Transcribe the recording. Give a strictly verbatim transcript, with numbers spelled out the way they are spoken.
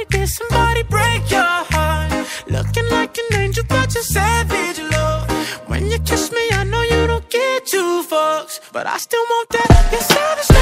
get somebody break your heart. Looking like an angel, but you're savage, love. When you kiss me, I know you don't get two fucks, but I still want that. You're savage.